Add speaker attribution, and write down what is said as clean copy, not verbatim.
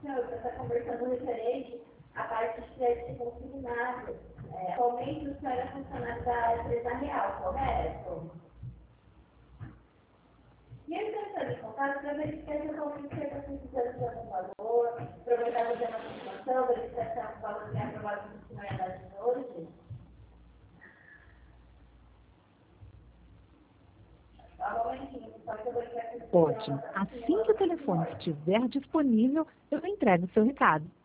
Speaker 1: senhor, você está conversando referente à parte de crédito consignado. Atualmente o senhor é funcionário da empresa real, correto? E eu estou entrando em contato para verificar se atualmente você está precisando de algum valor, aproveitar fazer uma confirmação, verificar se o valor que é aprovado no senhor é dado de hoje.
Speaker 2: Ótimo. Assim que o telefone estiver disponível, eu entrego o seu recado.